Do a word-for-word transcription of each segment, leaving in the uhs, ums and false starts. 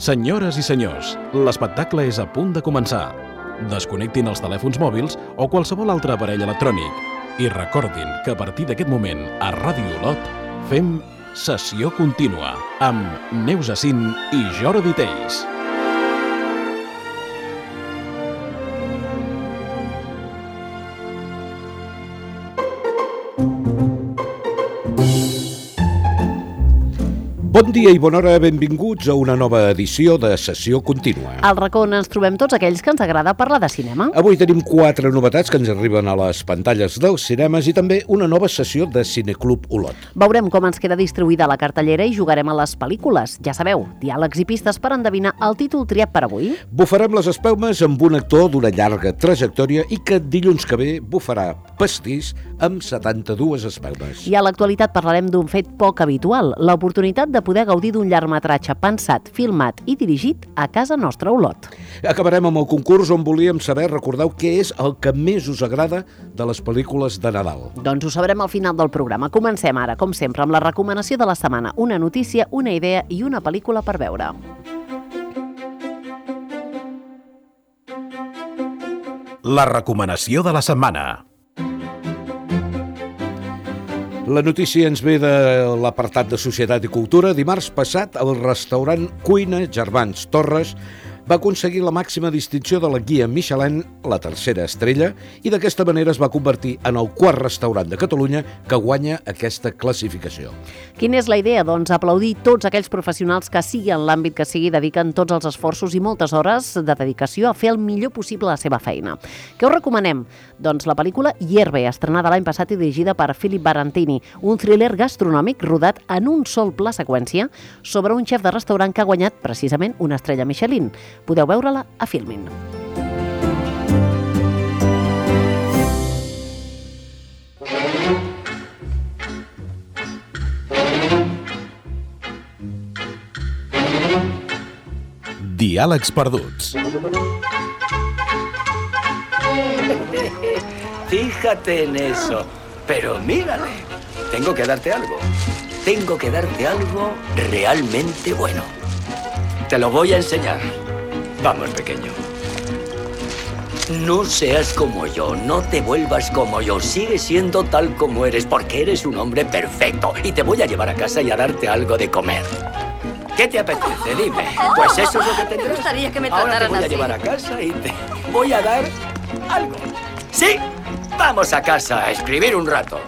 Senyores i senyors, l'espectacle és a punt de començar. Desconnectin els telèfons mòbils o qualsevol altre aparell electrònic i recordin que a partir d'aquest moment a Ràdio Olot fem Sessió Contínua amb Neus Acín i Jordi Tells. Bon dia i bona hora, benvinguts a una nova edició de Sessió Contínua. Al racó on ens trobem tots aquells que ens agrada parlar de cinema. Avui tenim quatre novetats que ens arriben a les pantalles dels cinemes i també una nova sessió de Cineclub Olot. Veurem com ens queda distribuïda la cartellera i jugarem a les pel·lícules. Ja sabeu, diàlegs i pistes per endevinar el títol triat per avui. Bufarem les espelmes amb un actor d'una llarga trajectòria i que dilluns que ve bufarà pastís amb setanta-dues espelmes. I a l'actualitat parlarem d'un fet poc habitual, l'oportunitat de poder gaudir d'un llargmetratge pensat, filmat i dirigit a casa nostra a Olot. Acabarem amb el concurs on volíem saber, recordeu, què és el que més us agrada de les pel·lícules de Nadal. Doncs ho sabrem al final del programa. Comencem ara, com sempre, amb la recomanació de la setmana. Una notícia, una idea i una pel·lícula per veure. La recomanació de la setmana. La notícia ens ve de l'apartat de Societat i Cultura. Dimarts passat, el restaurant Cuina Germans Torres va aconseguir la màxima distinció de la guia Michelin, la tercera estrella, i d'aquesta manera es va convertir en el quart restaurant de Catalunya que guanya aquesta classificació. Quina és la idea? Doncs aplaudir tots aquells professionals que sigui en l'àmbit que sigui dediquen tots els esforços i moltes hores de dedicació a fer el millor possible la seva feina. Què us recomanem? Doncs la pel·lícula Hierve, estrenada l'any passat i dirigida per Philip Barantini, un thriller gastronòmic rodat en un sol pla seqüència sobre un xef de restaurant que ha guanyat precisament una estrella Michelin. Podeu veure-la a Filmin. Diàlegs perduts. Fíjate en eso. Pero mírale. Tengo que darte algo. Tengo que darte algo realmente bueno. Te lo voy a enseñar. Vamos, pequeño. No seas como yo, no te vuelvas como yo. Sigue siendo tal como eres, porque eres un hombre perfecto. Y te voy a llevar a casa y a darte algo de comer. ¿Qué te apetece? Dime. Pues eso es lo que tendrás. Me gustaría que me Ahora trataran te voy a así. llevar a casa y te voy a dar algo. ¿Sí? Vamos a casa a escribir un rato.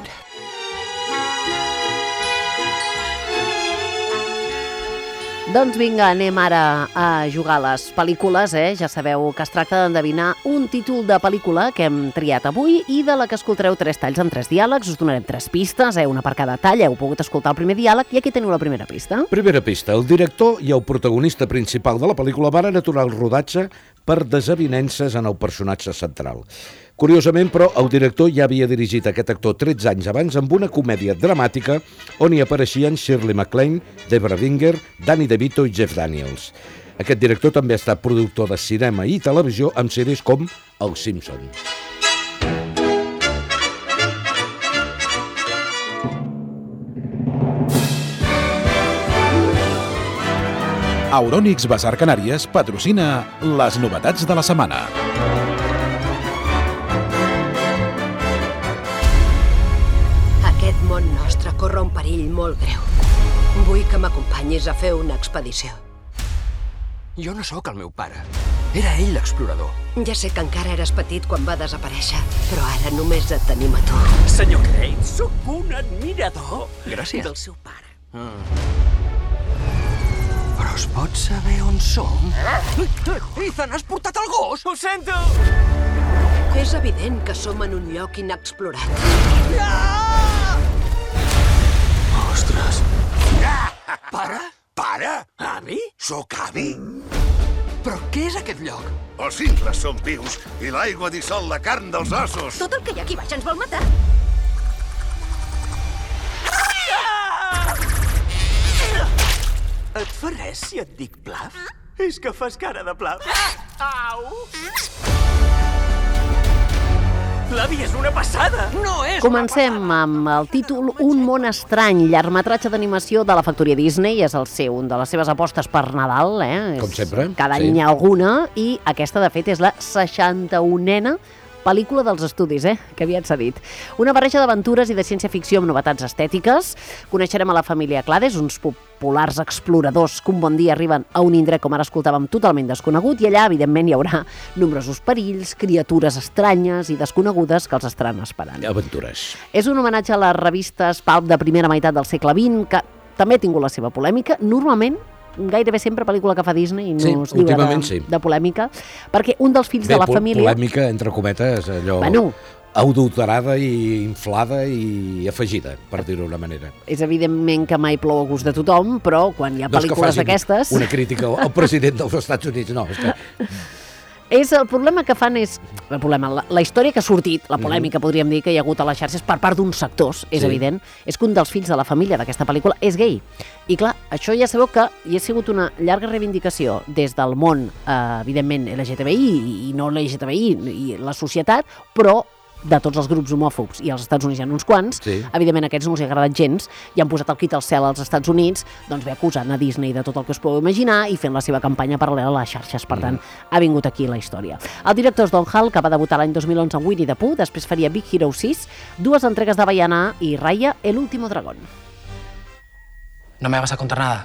Doncs vinga, anem ara a jugar a les pel·lícules, eh? Ja sabeu que es tracta d'endevinar un títol de pel·lícula que hem triat avui i de la que escoltareu tres talls en tres diàlegs. Us donarem tres pistes, eh? Una per cada tall. Heu pogut escoltar el primer diàleg i aquí teniu la primera pista. Primera pista. El director i el protagonista principal de la pel·lícula van aturar el rodatge per desavinences en el personatge central. Curiosament, però, el director ja havia dirigit aquest actor tretze anys abans amb una comèdia dramàtica on hi apareixien Shirley MacLaine, Debra Winger, Danny DeVito i Jeff Daniels. Aquest director també ha estat productor de cinema i televisió amb sèries com Els Simpson. Euronics Basar Canàries patrocina les novetats de la setmana. Aquest món nostre corre un perill molt greu. Vull que m'acompanyis a fer una expedició. Jo no sóc el meu pare. Era ell l'explorador. Ja sé que encara eres petit quan va desaparèixer, però ara només et tenim a tu. Senyor Crane, sóc un admirador Gràcies. del seu pare. Mm. Però es pot saber on som? Ethan, has portat el gos? Ho sento! És evident que som en un lloc inexplorat. Ah! Ostres. Pare? Pare? Avi? Sóc avi. Però què és aquest lloc? Els cingles són vius i l'aigua dissol la carn dels ossos. Tot el que hi ha aquí baix ens vol matar. Et fa res si et dic Plaf? És que fas cara de Plaf. Au! Flavi, és una passada! No és Comencem amb el títol Un món estrany, llargmetratge d'animació de la factoria Disney. És el seu, un de les seves apostes per Nadal. Eh? Com sempre. Cada sí. any hi ha alguna, i aquesta, de fet, és la seixanta-unena pel·lícula dels estudis, eh? Que aviat s'ha dit. Una barreja d'aventures i de ciència-ficció amb novetats estètiques. Coneixerem a la família Clades, uns populars exploradors que un bon dia arriben a un indret, com ara escoltàvem, totalment desconegut, i allà, evidentment, hi haurà nombrosos perills, criatures estranyes i desconegudes que els estaran esperant. Aventures. És un homenatge a les revistes pulp de primera meitat del segle vint, que també ha tingut la seva polèmica. Normalment, gairebé sempre pel·lícula que fa Disney no sí, es lliura de, sí. de polèmica, perquè un dels fills Bé, de la família... polèmica, entre cometes, allò... Bueno, adulterada i inflada i afegida, per dir-ho d'una manera. és evidentment que mai plou a gust de tothom, però quan hi ha No és que pel·lícules facin d'aquestes... una crítica al president dels Estats Units, no, és que... És el problema que fan és... El problema, la, la història que ha sortit, la polèmica, mm. podríem dir, que hi ha hagut a les xarxes per part d'uns sectors, és sí. evident, és que un dels fills de la família d'aquesta pel·lícula és gay. I clar, això ja sabeu que hi ha sigut una llarga reivindicació des del món, eh, evidentment, L G T B I i no L G T B I i la societat, però de tots els grups homòfobs, i als Estats Units hi ha uns quants, sí. evidentment aquests no els ha agradat gens, i han posat el crit al cel als Estats Units, doncs ve acusant a Disney de tot el que us podeu imaginar i fent la seva campanya paral·lela a les xarxes. Per tant, mm. ha vingut aquí la història. El director és Don Hall, que va debutar l'any dos mil onze amb Winnie the Pooh, després faria Big Hero sis, dues entregues de Bayana i Raya, El último dragón. ¿No me vas a contar nada?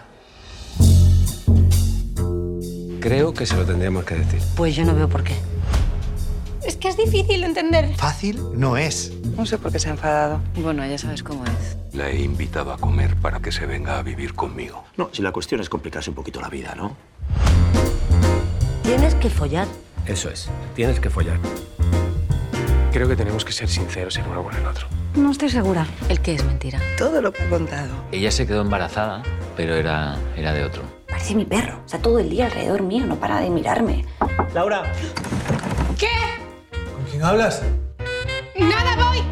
Creo que se lo tendríamos que decir. Pues yo no veo por qué. Es que es difícil entender. Fácil no es. No sé por qué se ha enfadado. Bueno, ya sabes cómo es. La he invitado a comer para que se venga a vivir conmigo. No, si la cuestión es complicarse un poquito la vida, ¿no? Tienes que follar. Eso es, tienes que follar. Creo que tenemos que ser sinceros el uno con el otro. No estoy segura. ¿El qué es mentira? Todo lo que he contado. Ella se quedó embarazada, pero era, era de otro. Parece mi perro. Está todo el día alrededor mío, no para de mirarme. Laura. ¿Qué? ¿Con quién hablas? ¡Nada, voy!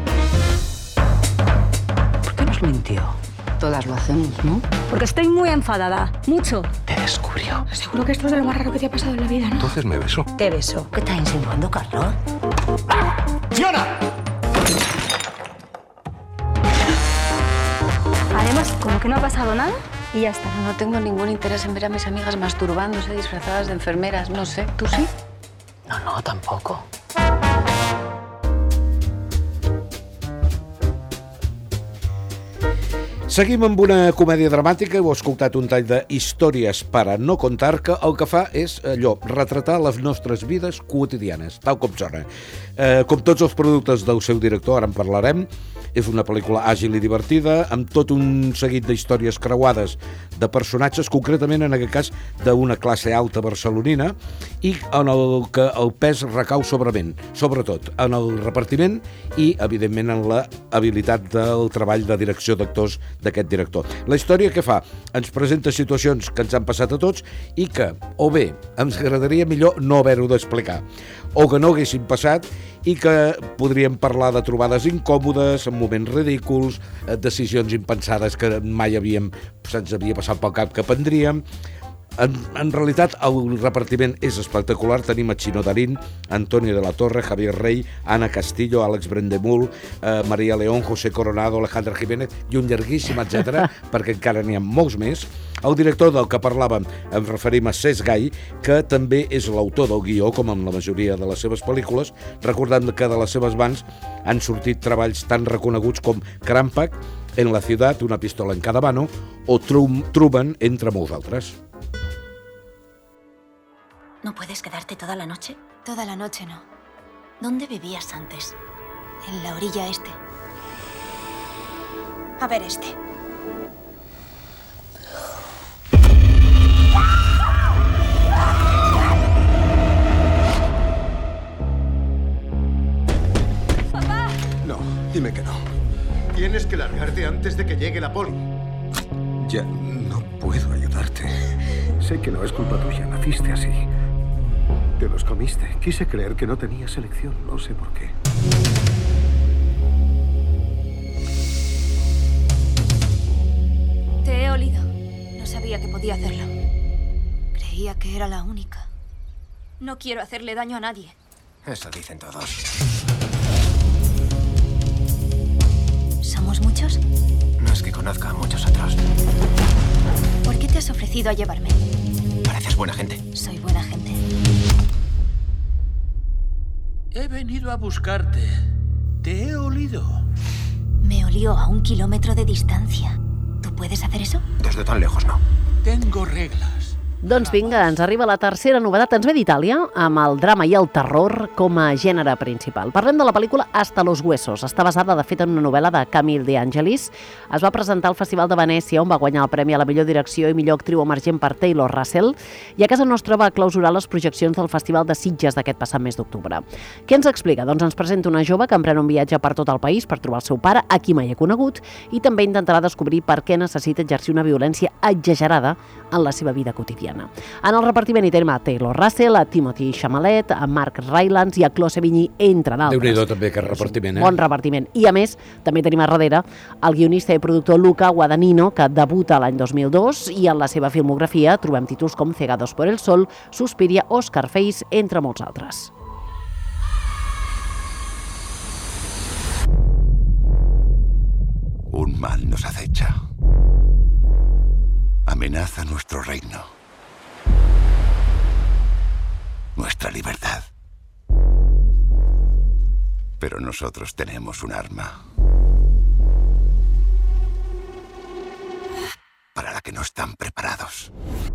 ¿Por qué nos mintió? Todas lo hacemos, ¿no? Porque estoy muy enfadada. Mucho. Te descubrió. Seguro que esto es de lo más raro que te ha pasado en la vida, ¿no? Entonces me besó. ¿Qué beso? ¿Qué estás insinuando, Carlos? ¡Fiona! Haremos como que no ha pasado nada y ya está. No tengo ningún interés en ver a mis amigas masturbándose disfrazadas de enfermeras. No sé, ¿tú sí? No, no, tampoco. Seguim amb una comèdia dramàtica. Heu escoltat un tall de Històries para no contar, que el que fa és allò, retratar les nostres vides quotidianes, tal com sona. Eh, com tots els productes del seu director, ara en parlarem. És una pel·lícula àgil i divertida, amb tot un seguit d'històries creuades de personatges, concretament en aquest cas d'una classe alta barcelonina, i en el que el pes recau sobrement, sobretot en el repartiment i, evidentment, en la habilitat del treball de direcció d'actors d'aquest director. La història què fa? Ens presenta situacions que ens han passat a tots i que, o bé, ens agradaria millor no haver-ho d'explicar, o que no haguessin passat i que podríem parlar de trobades incòmodes, en moments ridículs, decisions impensades que mai havíem, se'ns havia passat pel cap que prendríem. En, en realitat, el repartiment és espectacular. Tenim a Chino Darín, Antonio de la Torre, Javier Rey, Ana Castillo, Àlex Brendemul, eh, María León, José Coronado, Alejandra Jiménez i un llarguíssim, etcètera, perquè encara n'hi ha molts més. El director del que parlàvem em referim a Cesc Gai, que també és l'autor del guió, com en la majoria de les seves pel·lícules, recordant que de les seves mans han sortit treballs tan reconeguts com Crampac, En la ciudad, Una pistola en cada mano o Trum, Truman, entre molts altres. ¿No puedes quedarte toda la noche? Toda la noche no. ¿Dónde vivías antes? En la orilla este. A ver este. ¡Papá! No, dime que no. Tienes que largarte antes de que llegue la poli. Ya no puedo ayudarte. Sé que no es culpa tuya, naciste así. Te los comiste. Quise creer que no tenías elección, no sé por qué. Te he olido. No sabía que podía hacerlo. Creía que era la única. No quiero hacerle daño a nadie. Eso dicen todos. ¿Somos muchos? No es que conozca a muchos otros. ¿Por qué te has ofrecido a llevarme? Pareces buena gente. Soy buena gente. He venido a buscarte. Te he olido. Me olió a un kilómetro de distancia. ¿Tú puedes hacer eso? Desde tan lejos, no. Tengo reglas. Doncs vinga, ens arriba la tercera novetat. Ens ve d'Itàlia, amb el drama i el terror com a gènere principal. Parlem de la pel·lícula Hasta los huesos. Està basada, de fet, en una novel·la de Camille De Angelis. Es va presentar al Festival de Venècia, on va guanyar el premi a la millor direcció i millor actriu emergent per Taylor Russell, i a casa nostra va clausurar les projeccions del Festival de Sitges d'aquest passat mes d'octubre. Què ens explica? Doncs ens presenta una jove que emprèn un viatge per tot el país per trobar el seu pare, a qui mai ha conegut, i també intentarà descobrir per què necessita exercir una violència exagerada en la seva vida quotidiana. En el repartiment hi tenim a Taylor Russell, a Timothy Chalamet, a Mark Rylance i a Chloe Sevigny, entre d'altres. Déu-n'hi-do també, que repartiment, eh? Bon repartiment. I a més, també tenim a darrere el guionista i productor Luca Guadagnino, que debuta l'any dos mil dos, i en la seva filmografia trobem títols com Cegados por el sol, Suspiria o Scarface, entre molts altres. Un mal nos acecha. Amenaza nuestro reino. Nuestra libertad. Pero nosotros tenemos un arma. Para la que no están preparados.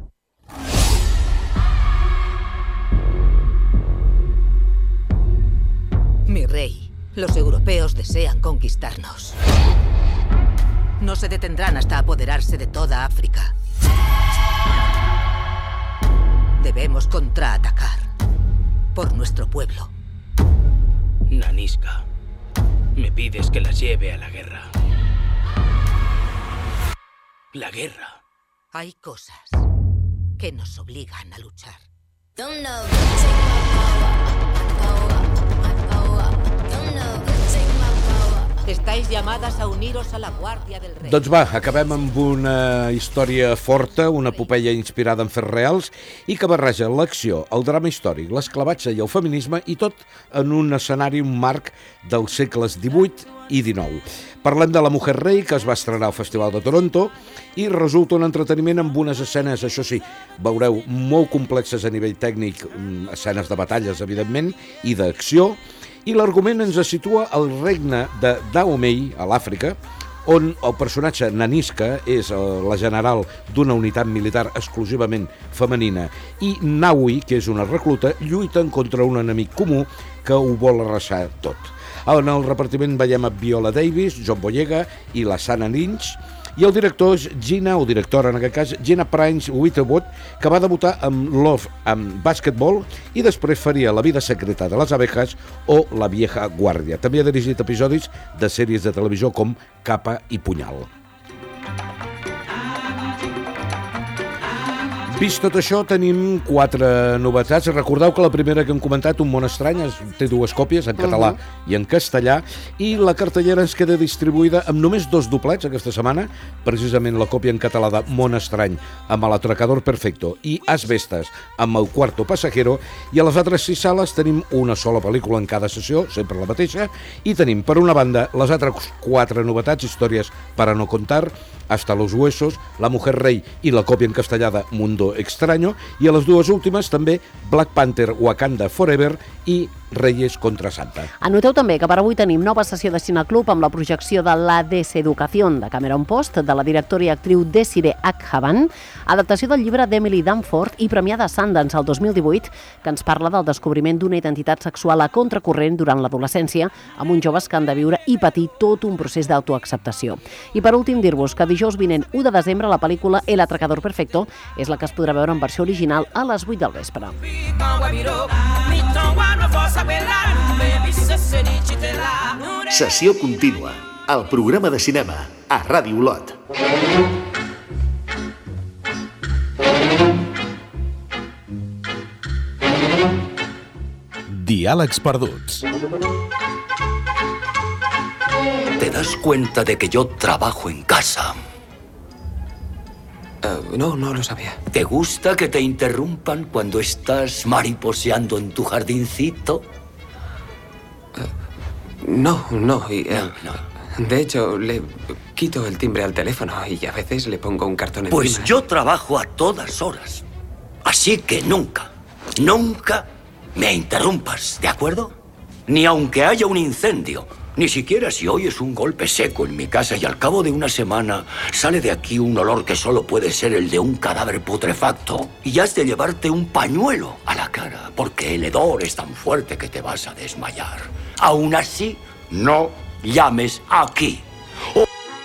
Mi rey, los europeos desean conquistarnos. No se detendrán hasta apoderarse de toda África. Debemos contraatacar por nuestro pueblo. Nanisca, me pides que las lleve a la guerra. La guerra. Hay cosas que nos obligan a luchar. Estáis llamadas a uniros a la Guàrdia del Rei. Doncs va, acabem amb una història forta, una epopeia inspirada en fets reals i que barreja l'acció, el drama històric, l'esclavatge i el feminisme, i tot en un escenari, un marc dels segles divuit i dinou. Parlem de La Mujer Rei, que es va estrenar al Festival de Toronto i resulta un entreteniment amb unes escenes, això sí, veureu, molt complexes a nivell tècnic, escenes de batalles, evidentment, i d'acció. I l'argument ens situa al regne de Dahomey, a l'Àfrica, on el personatge Nanisca és la general d'una unitat militar exclusivament femenina i Naui, que és una recluta, lluiten contra un enemic comú que ho vol arrasar tot. En el repartiment veiem a Viola Davis, John Boyega i la Sana Lynch, i el director és Gina, o directora en aquest cas, Gina Prince Whitwood, que va debutar amb Love and Basketball i després faria La vida secreta de les abejas o La vieja guàrdia. També ha dirigit episodis de sèries de televisió com Capa i Punyal. Vist tot això, tenim quatre novetats. Recordeu que la primera que hem comentat, Un món estrany, té dues còpies, en català uh-huh. i en castellà, i la cartellera ens queda distribuïda amb només dos doblets aquesta setmana, precisament la còpia en català de Món estrany, amb El atracador perfecto, i Asbestas, amb El cuarto pasajero, i a les altres sis sales tenim una sola pel·lícula en cada sessió, sempre la mateixa, i tenim, per una banda, les altres quatre novetats, històries para no contar, Hasta los huesos, La Mujer Rei i la còpia en castellà de Mundo Extraño, i a les dues últimes també Black Panther Wakanda Forever i Reyes contra Santa. Anoteu també que per avui tenim nova sessió de Cineclub amb la projecció de La Deseducación de Cameron Post, de la directora i actriu Desiree Akhavan, adaptació del llibre d'Emily Danforth i premiada a Sundance el dos mil divuit, que ens parla del descobriment d'una identitat sexual a contracorrent durant l'adolescència, amb uns joves que han de viure i patir tot un procés d'autoacceptació. I per últim dir-vos que dijous vinent u de desembre la pel·lícula El atracador perfecto és la que es podrà veure en versió original a les vuit del vespre. Sessió contínua, el programa de cinema a Ràdio Olot. Diàlegs perduts. ¿Te das cuenta de que yo trabajo en casa? Uh, no, no lo sabía. ¿Te gusta que te interrumpan cuando estás mariposeando en tu jardincito? Uh, no, no, y, uh, no, no. De hecho, le quito el timbre al teléfono y a veces le pongo un cartón encima. Pues yo trabajo a todas horas. Así que nunca, nunca me interrumpas, ¿de acuerdo? Ni aunque haya un incendio. Ni siquiera si oyes un golpe seco en mi casa y al cabo de una semana sale de aquí un olor que solo puede ser el de un cadáver putrefacto y has de llevarte un pañuelo a la cara porque el hedor es tan fuerte que te vas a desmayar. Aún así, no llames aquí. Oh.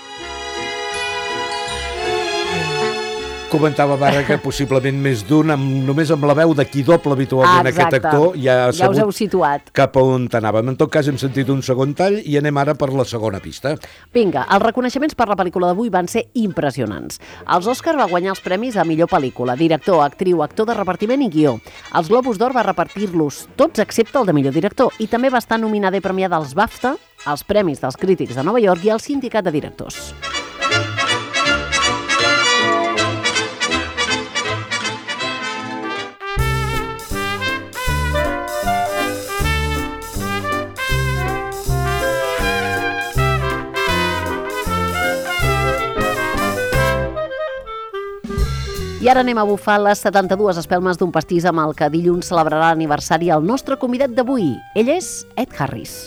Comentava ara que possiblement més d'un, amb, només amb la veu de qui doble habitualment Exacte. aquest actor, ja ha Ja us heu sabut situat. cap a on anàvem. En tot cas, hem sentit un segon tall i anem ara per la segona pista. Vinga, els reconeixements per la pel·lícula d'avui van ser impressionants. Els Òscar va guanyar els premis a millor pel·lícula, director, actriu, actor de repartiment i guió. Els Globus d'Or va repartir-los tots excepte el de millor director i també va estar nominada i premiada als BAFTA, als Premis dels Crítics de Nova York i al Sindicat de Directors. I ara anem a bufar les setanta-dues espelmes d'un pastís amb el que dilluns celebrarà l'aniversari el nostre convidat d'avui. Ell és Ed Harris.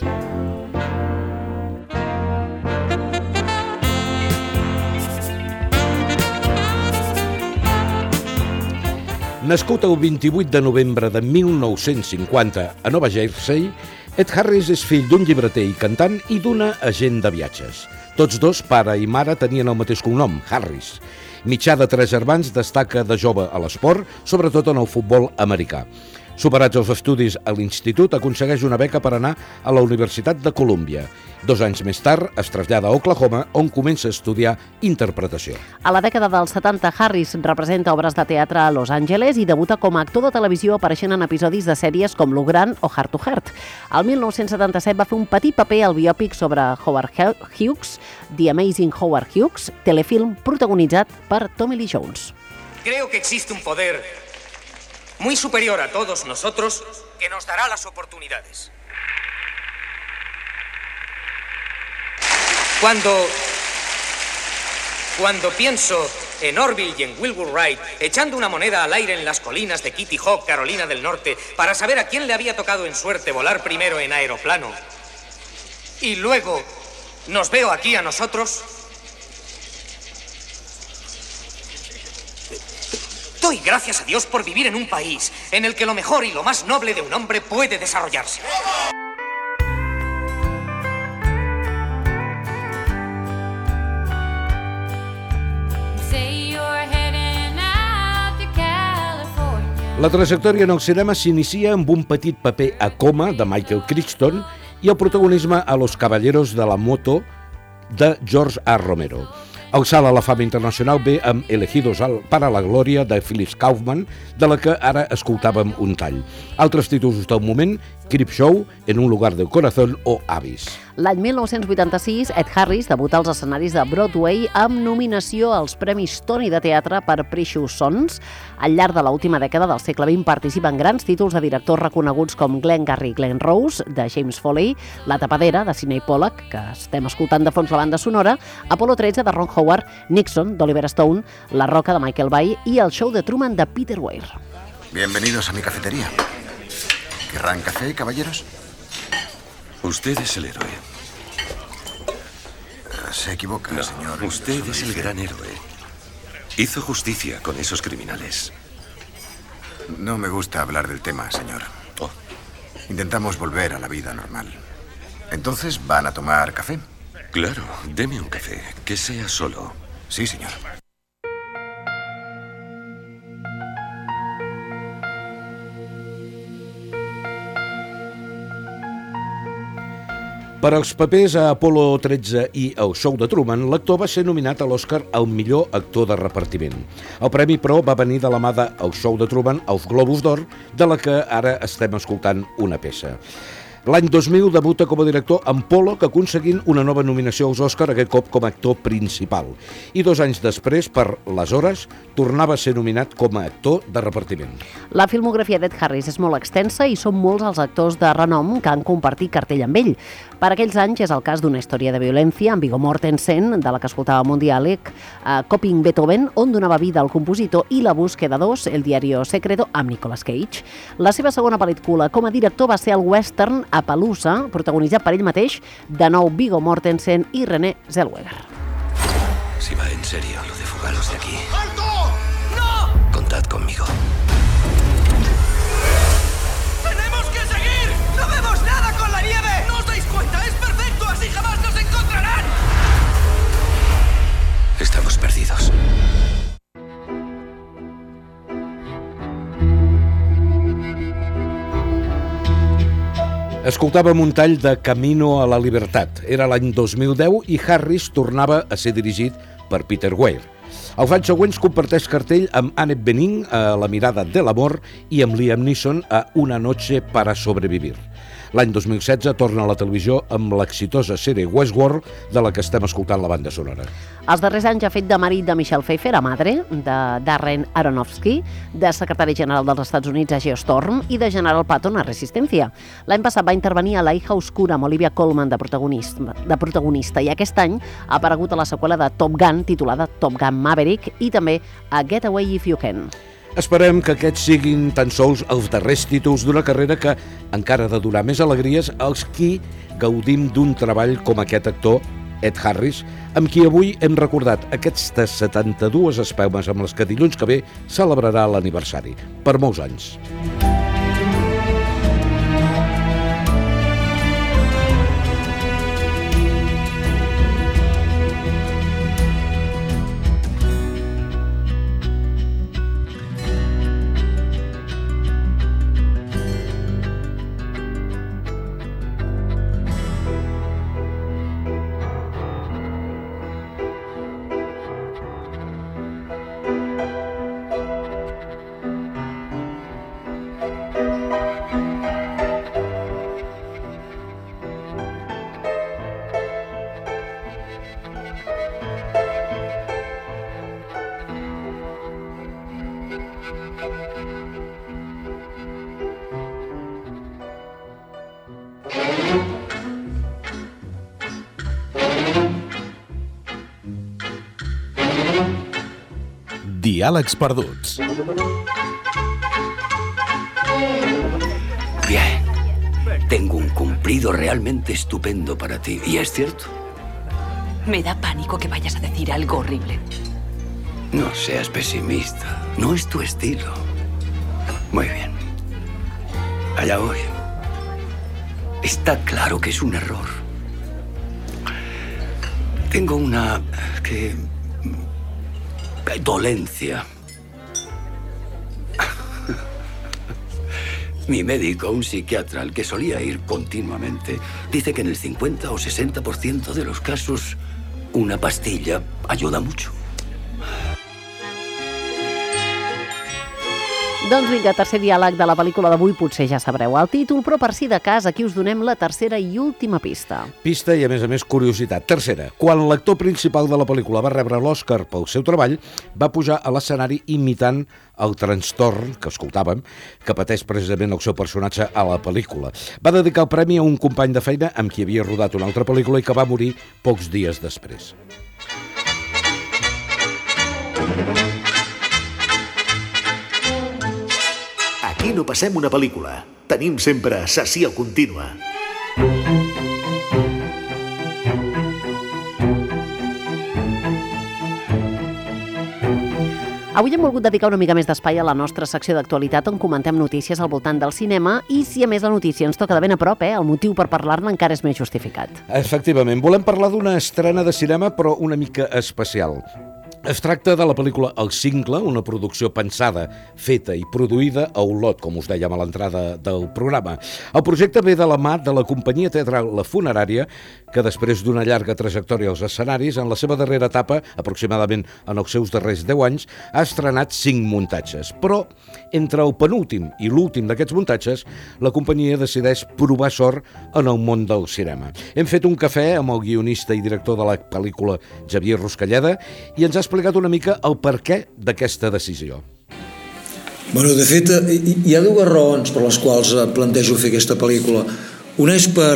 Nascut el vint-i-vuit de novembre de mil nou-cents cinquanta a Nova Jersey, Ed Harris és fill d'un llibreter i cantant i d'una agent de viatges. Tots dos, pare i mare, tenien el mateix cognom, Harris. Mitjà de tres germans, destaca de jove a l'esport, sobretot en el futbol americà. Superats els estudis a l'institut, aconsegueix una beca per anar a la Universitat de Colúmbia. Dos anys més tard es trasllada a Oklahoma, on comença a estudiar interpretació. A la dècada dels setanta, Harris representa obres de teatre a Los Angeles i debuta com a actor de televisió apareixent en episodis de sèries com Lou Grant o Heart to Heart. El mil nou-cents setanta-set va fer un petit paper al biòpic sobre Howard Hughes, The Amazing Howard Hughes, telefilm protagonitzat per Tommy Lee Jones. Creo que existe un poder muy superior a todos nosotros que nos dará las oportunidades. Cuando, cuando pienso en Orville y en Wilbur Wright echando una moneda al aire en las colinas de Kitty Hawk, Carolina del Norte, para saber a quién le había tocado en suerte volar primero en aeroplano, y luego nos veo aquí a nosotros, doy gracias a Dios por vivir en un país en el que lo mejor y lo más noble de un hombre puede desarrollarse. La trajectòria en el cinema s'inicia amb un petit paper a Coma, de Michael Crichton, i el protagonisme a Los Caballeros de la Moto, de George A. Romero. El salt a la fama internacional ve amb Elegidos para la Gloria, de Phyllis Kaufman, de la que ara escoltàvem un tall. Altres títols del moment, Creepshow, En un lugar del corazón o Avis. L'any mil nou-cents vuitanta-sis, Ed Harris debuta als escenaris de Broadway amb nominació als Premis Tony de Teatre per Precious Sons. Al llarg de l'última dècada del segle vint participen grans títols de directors reconeguts com Glengarry Glen Rose, de James Foley, La tapadera, de Sidney Pollack, que estem escoltant de fons la banda sonora, Apolo tretze, de Ron Howard, Nixon, d'Oliver Stone, La roca, de Michael Bay i El show de Truman, de Peter Weir. Bienvenidos a mi cafetería. ¿Querrán café, caballeros? Usted es el héroe. Se equivoca, no, señor. Usted es el gran héroe. Hizo justicia con esos criminales. No me gusta hablar del tema, señor. Oh. Intentamos volver a la vida normal. Entonces, ¿van a tomar café? Claro, deme un café, que sea solo. Sí, señor. Per als papers a Apolo tretze i El show de Truman, l'actor va ser nominat a l'Oscar al millor actor de repartiment. El premi, però, va venir de la mà de El show de Truman als Globus d'Or, de la que ara estem escoltant una peça. L'any dos mil debuta com a director amb Pollock, aconseguint una nova nominació als Oscar, aquest cop com a actor principal. I dos anys després, per Les Hores, tornava a ser nominat com a actor de repartiment. La filmografia d'Ed Harris és molt extensa i són molts els actors de renom que han compartit cartell amb ell. Per aquells anys és el cas d'Una història de violència amb Viggo Mortensen, de la que escoltàvem un diàleg, a Coping Beethoven, on donava vida al compositor, i La búsqueda dos, El diario secreto, amb Nicolas Cage. La seva segona pel·lícula com a director va ser el western Appaloosa, protagonitzat per ell mateix, de nou Viggo Mortensen i René Zellweger. Si va en serio lo de fugaros de aquí. ¡Alto! ¡No! Contad conmigo. ¡Tenemos que seguir! ¡No vemos nada con la nieve! ¿No os dais cuenta? ¡Es perfecto! ¡Así jamás nos encontrarán! Estamos perdidos. Escoltàvem un tall de Camino a la Libertad. Era l'any dos mil deu i Harris tornava a ser dirigit per Peter Weir. Els anys següents comparteix cartell amb Annette Bening a La mirada de l'amor i amb Liam Neeson a Una noche para sobrevivir. L'any dos mil setze torna a la televisió amb l'exitosa sèrie Westworld, de la que estem escoltant la banda sonora. Els darrers anys ha fet de marit de Michelle Pfeiffer a Madre, de Darren Aronofsky, de secretari general dels Estats Units a Geostorm i de General Patton a Resistencia. L'any passat va intervenir a La hija oscura amb Olivia Colman de protagonista, de protagonista i aquest any ha aparegut a la seqüela de Top Gun, titulada Top Gun Maverick, i també a Get Away If You Can. Esperem que aquests siguin tan sols els darrers títols d'una carrera que encara ha de donar més alegries als qui gaudim d'un treball com aquest actor, Ed Harris, amb qui avui hem recordat aquestes setanta-dues espelmes amb les que dilluns que ve celebrarà l'aniversari. Per molts anys. Diàlegs perduts. Bien. Tengo un cumplido realmente estupendo para ti. ¿Y es cierto? Me da pánico que vayas a decir algo horrible. No seas pesimista. No es tu estilo. Muy bien. Allá voy. Está claro que es un error. Tengo una... que... dolencia. Mi médico, un psiquiatra al que solía ir continuamente, dice que en el cincuenta o sesenta por ciento de los casos una pastilla ayuda mucho. Doncs vinga, tercer diàleg de la pel·lícula d'avui, potser ja sabreu el títol, però per si de cas aquí us donem la tercera i última pista. Pista i, a més a més, curiositat. Tercera, quan l'actor principal de la pel·lícula va rebre l'Oscar pel seu treball, va pujar a l'escenari imitant el trastorn, que escoltàvem, que pateix precisament el seu personatge a la pel·lícula. Va dedicar el premi a un company de feina amb qui havia rodat una altra pel·lícula i que va morir pocs dies després. Aquí no passem una pel·lícula. Tenim sempre sessió contínua. Avui hem volgut dedicar una mica més d'espai a la nostra secció d'actualitat on comentem notícies al voltant del cinema i si a més la notícia ens toca de ben a prop, eh, el motiu per parlar-ne encara és més justificat. Efectivament, volem parlar d'una estrena de cinema però una mica especial. Es tracta de la pel·lícula El Cingle, una producció pensada, feta i produïda a Olot, com us dèiem a l'entrada del programa. El projecte ve de la mà de la companyia teatral La Funerària, que després d'una llarga trajectòria als escenaris, en la seva darrera etapa, aproximadament en els seus darrers deu anys, ha estrenat cinc muntatges. Però, entre el penúltim i l'últim d'aquests muntatges, la companyia decideix provar sort en el món del cinema. Hem fet un cafè amb el guionista i director de la pel·lícula, Xavier Ruscalleda, i ens ha explicat una mica el perquè d'aquesta decisió. Bueno, de fet, hi ha dues raons per les quals plantejo fer aquesta pel·lícula. Una és per,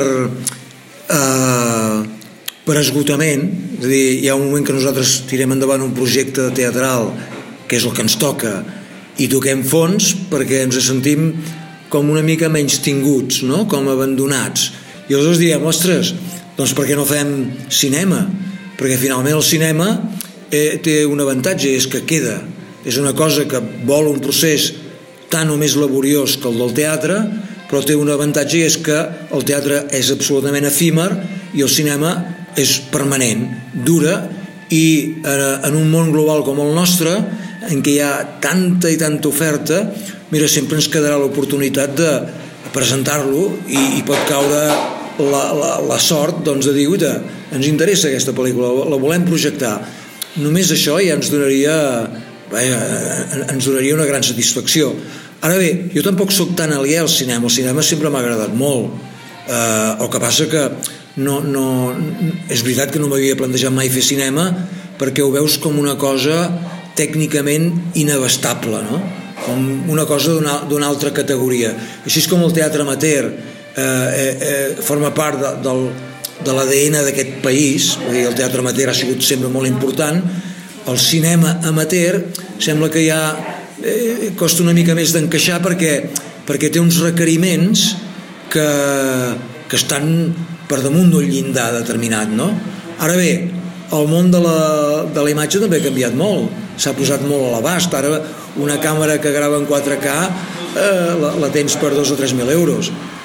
eh, per esgotament, és a dir, hi ha un moment que nosaltres tirem endavant un projecte teatral, que és el que ens toca, i toquem fons perquè ens sentim com una mica menys tinguts, no? Com abandonats. I aleshores diem, ostres, doncs per què no fem cinema? Perquè finalment el cinema Eh, té un avantatge, és que queda. És una cosa que vol un procés tan o més laboriós que el del teatre, però té un avantatge, i és que el teatre és absolutament efímer i el cinema és permanent, dura, i en un món global com el nostre, en què hi ha tanta i tanta oferta, mira, sempre ens quedarà l'oportunitat de presentar-lo i, i pot caure la, la, la sort, doncs, de dir, uita, ens interessa aquesta pel·lícula, la volem projectar. Només això ja ens donaria, bé, ens donaria una gran satisfacció. Ara bé, jo tampoc sóc tan aliè al cinema. El cinema sempre m'ha agradat molt. Eh, el que passa que no, no, és veritat que no m'havia plantejat mai fer cinema, perquè ho veus com una cosa tècnicament inabastable, no? Com una cosa d'una, d'una altra categoria. Així és com el teatre amateur eh, eh, eh, forma part de, del de l'A D N d'aquest país. El teatre amateur ha sigut sempre molt important. El cinema amateur sembla que ja eh, costa una mica més d'encaixar perquè, perquè té uns requeriments que, que estan per damunt d'un llindar determinat, no? Ara bé, el món de la, de la imatge també ha canviat molt, s'ha posat molt a l'abast. Ara una càmera que grava en quatre K eh, la, la tens per dos o tres mil euros.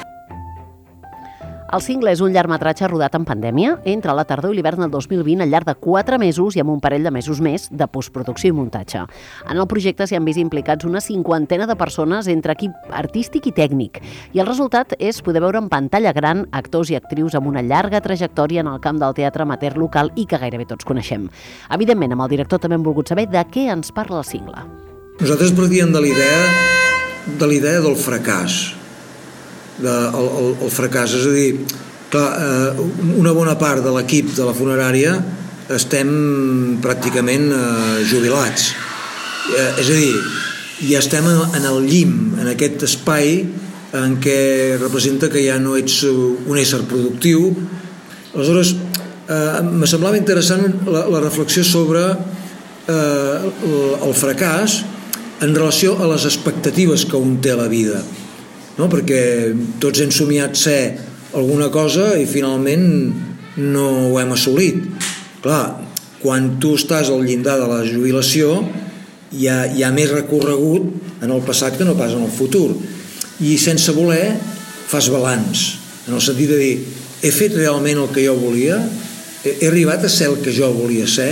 El Cingle és un llargmetratge rodat en pandèmia entre la tardor i l'hivern del dos mil vint al llarg de quatre mesos i amb un parell de mesos més de postproducció i muntatge. En el projecte s'hi han vist implicats una cinquantena de persones entre equip artístic i tècnic, i el resultat és poder veure en pantalla gran actors i actrius amb una llarga trajectòria en el camp del teatre amateur local i que gairebé tots coneixem. Evidentment, amb el director també hem volgut saber de què ens parla el Cingle. Nosaltres partíem de l'idea de l'idea del fracàs. De, el, el, el fracàs, és a dir, clar, eh, una bona part de l'equip de la funerària estem pràcticament eh, jubilats, eh, és a dir, ja estem en el llim, en aquest espai en què representa que ja no ets un ésser productiu. Aleshores, eh, me semblava interessant la, la reflexió sobre eh, el, el fracàs en relació a les expectatives que un té a la vida, no? Perquè tots hem somiat ser alguna cosa i finalment no ho hem assolit. Clar, quan tu estàs al llindar de la jubilació hi ha, hi ha més recorregut en el passat que no pas en el futur, i sense voler fas balanç, en el sentit de dir, he fet realment el que jo volia, he, he arribat a ser el que jo volia ser,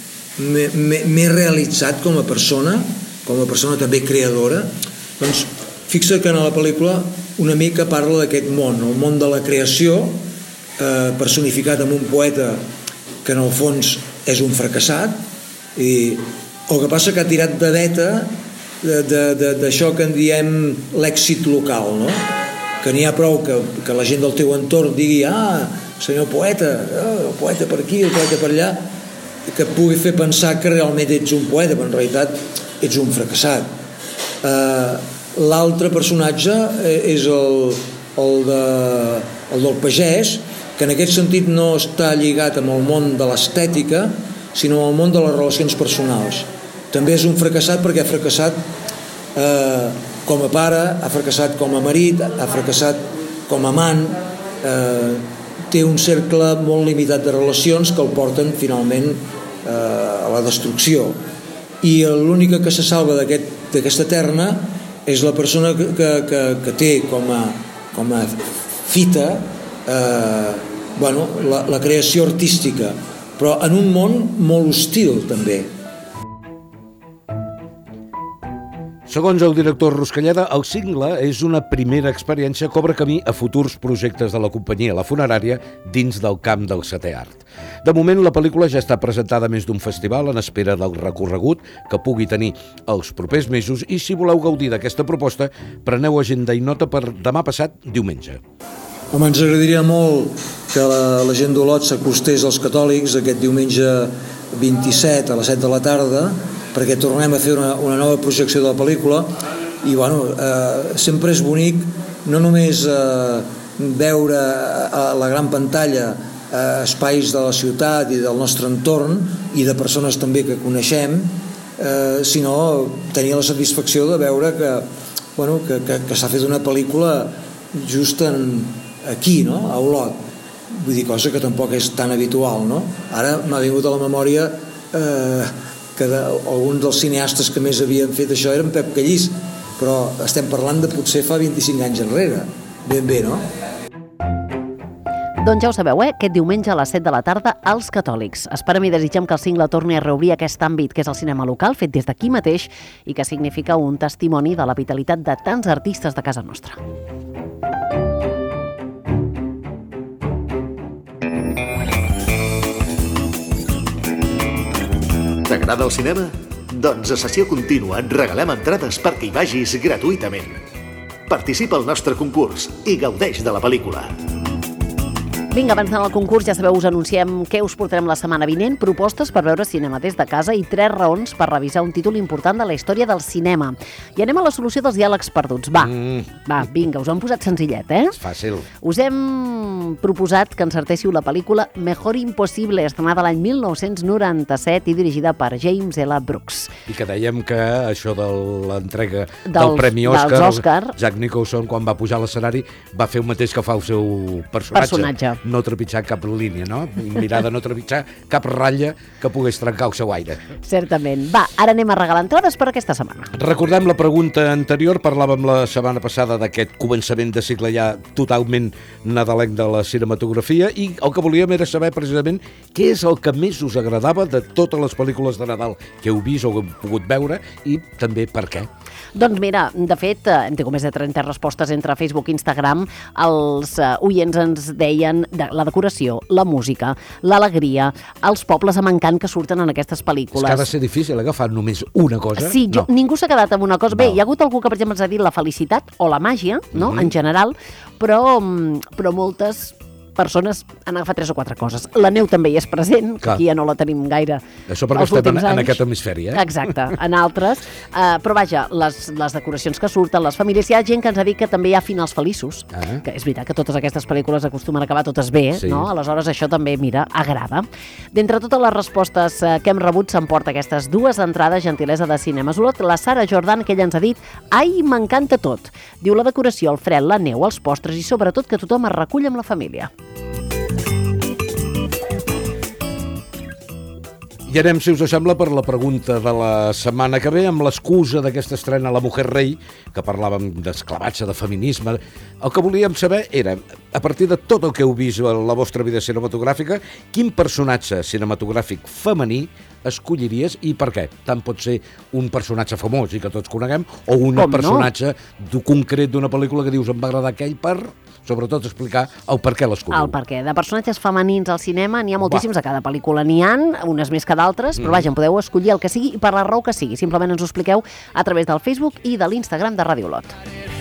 m'he realitzat com a persona, com a persona també creadora. Doncs fixa que en la pel·lícula una mica parla d'aquest món, el món de la creació, eh, personificat amb un poeta que en el fons és un fracassat, i el que passa que ha tirat de veta d'això que en diem l'èxit local, no? Que n'hi ha prou que, que la gent del teu entorn digui, ah, senyor poeta, oh, el poeta per aquí, el poeta per allà, que pugui fer pensar que realment ets un poeta, però en realitat ets un fracassat. Eh, L'altre personatge és el, el, de, el del pagès, que en aquest sentit no està lligat amb el món de l'estètica, sinó amb el món de les relacions personals. També és un fracassat perquè ha fracassat eh, com a pare, ha fracassat com a marit, ha fracassat com a amant, eh, té un cercle molt limitat de relacions que el porten finalment eh, a la destrucció. I l'única que se salva d'aquesta aquest, terna és la persona que, que, que té com a, com a fita eh, bueno, la, la creació artística, però en un món molt hostil també, Segons el director Ruscalleda, el cingle és una primera experiència que obre camí a futurs projectes de la companyia La Funerària dins del camp del setè art. De moment, la pel·lícula ja està presentada a més d'un festival en espera del recorregut que pugui tenir els propers mesos i si voleu gaudir d'aquesta proposta, preneu agenda i nota per demà passat, diumenge. Home, ens agradaria molt que la, la gent d'Olot s'acostés als catòlics aquest diumenge vint-i-set a les set de la tarda, perquè tornem a fer una, una nova projecció de la pel·lícula i bueno, eh, sempre és bonic no només eh, veure a la gran pantalla eh, espais de la ciutat i del nostre entorn i de persones també que coneixem, eh, sinó tenir la satisfacció de veure que, bueno, que, que, que s'ha fet una pel·lícula just en, aquí, no? A Olot. Vull dir, cosa que tampoc és tan habitual, no? Ara m'ha vingut a la memòria eh, que de, alguns dels cineastes que més havien fet això eren Pep Callís, però estem parlant de potser fa vint-i-cinc anys enrere. Ben bé, no? Doncs ja ho sabeu, eh? Aquest diumenge a les set de la tarda, als catòlics. Esperem i desitgem que el cingle torni a reobrir aquest àmbit que és el cinema local, fet des d'aquí mateix, i que significa un testimoni de la vitalitat de tants artistes de casa nostra. T'agrada el cinema? Doncs a Sessió Contínua et regalem entrades perquè hi vagis gratuïtament. Participa al nostre concurs i gaudeix de la pel·lícula. Vinga, abans d'anar al concurs, ja sabeu, us anunciem què us portarem la setmana vinent, propostes per veure cinema des de casa i tres raons per revisar un títol important de la història del cinema. I anem a la solució dels diàlegs perduts. Va, mm. va, vinga, us ho hem posat senzillet, eh? És fàcil. Us hem proposat que encertéssiu la pel·lícula Mejor Impossible, estrenada l'any mil nou-cents noranta-set i dirigida per James L. Brooks. I que dèiem que això de l'entrega del Dels- Premi Òscar, dels Òscar. Jack Nicholson, quan va pujar a l'escenari, va fer el mateix que fa el seu personatge. Personatge. No trepitjar cap línia, no? Mirar de no trepitjar cap ratlla que pogués trencar el seu aire. Certament. Va, ara anem a regalar entrades per aquesta setmana. Recordem la pregunta anterior, parlàvem la setmana passada d'aquest començament de cicle ja totalment nadalenc de la cinematografia i el que volíem era saber precisament què és el que més us agradava de totes les pel·lícules de Nadal que heu vist o heu pogut veure i també per què. Doncs mira, de fet, eh, hem tingut més de trenta respostes entre Facebook i Instagram. Els eh, oients ens deien de la decoració, la música, l'alegria, els pobles amb encant que surten en aquestes pel·lícules. És que ha de ser difícil agafar només una cosa. Sí, jo, no. ningú s'ha quedat amb una cosa. Bé, hi ha hagut algú que, per exemple, ens ha dit la felicitat o la màgia, no?, Mhm. en general, però, mm, però moltes persones han agafat tres o quatre coses. La neu també hi és present, que Clar. aquí ja no la tenim gaire. Això perquè els estem en, últims en anys. aquest hemisferi, eh? Exacte, en altres. Uh, però vaja, les, les decoracions que surten, les famílies, hi ha gent que ens ha dit que també hi ha finals feliços, Ah. que és veritat que totes aquestes pel·lícules acostumen a acabar totes bé, Sí. no? Aleshores això també, mira, agrada. D'entre totes les respostes eh, que hem rebut s'emporta aquestes dues entrades, gentilesa de Cinemes Olot, la Sara Jordan, que ella ens ha dit ai, m'encanta tot. Diu la decoració, el fred, la neu, els postres i sobretot que tothom es recull amb la família. I anem, si us sembla, per la pregunta de la setmana que ve, amb l'excusa d'aquesta estrena La Mujer Rei, que parlàvem d'esclavatge, de feminisme. El que volíem saber era, a partir de tot el que heu vist en la vostra vida cinematogràfica, quin personatge cinematogràfic femení escolliries i per què? Tant pot ser un personatge famós i que tots coneguem, o un Com no? personatge no? concret d'una pel·lícula que dius em va agradar aquell per, sobretot, explicar el per què l'escolliu. El perquè. De personatges femenins al cinema n'hi ha moltíssims a cada pel·lícula. N'hi han, unes més que d'altres, però Mm. vaja, en podeu escollir el que sigui i per la raó que sigui. Simplement ens ho expliqueu a través del Facebook i de l'Instagram de Ràdio Olot.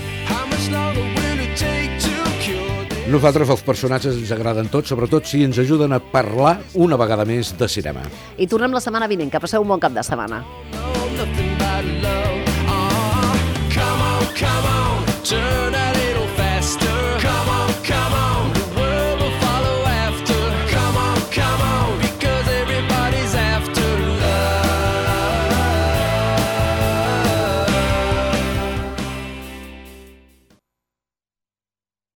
Nosaltres els personatges ens agraden tots, sobretot si ens ajuden a parlar una vegada més de cinema. I tornem la setmana vinent. Que passeu un bon cap de setmana.